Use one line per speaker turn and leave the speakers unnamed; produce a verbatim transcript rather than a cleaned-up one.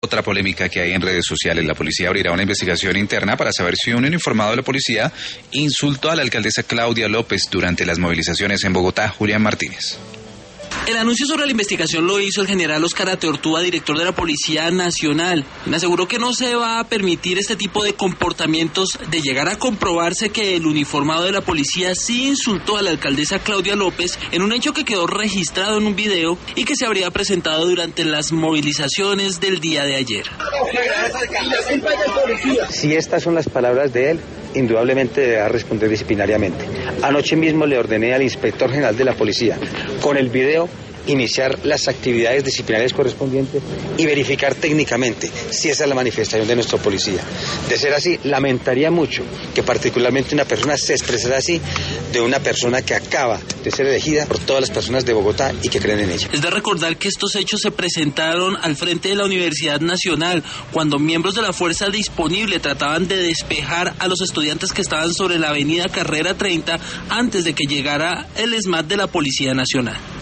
Otra polémica que hay en redes sociales, la policía abrirá una investigación interna para saber si un uniformado de la policía insultó a la alcaldesa Claudia López durante las movilizaciones en Bogotá. Julián Martínez.
El anuncio sobre la investigación lo hizo el general Óscar Ateortúa, director de la Policía Nacional. Me aseguró que no se va a permitir este tipo de comportamientos de llegar a comprobarse que el uniformado de la policía sí insultó a la alcaldesa Claudia López en un hecho que quedó registrado en un video y que se habría presentado durante las movilizaciones del día de ayer.
Si estas son las palabras de él, indudablemente deberá responder disciplinariamente. Anoche mismo le ordené al inspector general de la policía, con el video, iniciar las actividades disciplinarias correspondientes y verificar técnicamente si esa es la manifestación de nuestro policía. De ser así, lamentaría mucho que particularmente una persona se expresara así de una persona que acaba de ser elegida por todas las personas de Bogotá y que creen en ella.
Es de recordar que estos hechos se presentaron al frente de la Universidad Nacional, cuando miembros de la Fuerza Disponible trataban de despejar a los estudiantes que estaban sobre la avenida Carrera treinta antes de que llegara el ESMAD de la Policía Nacional.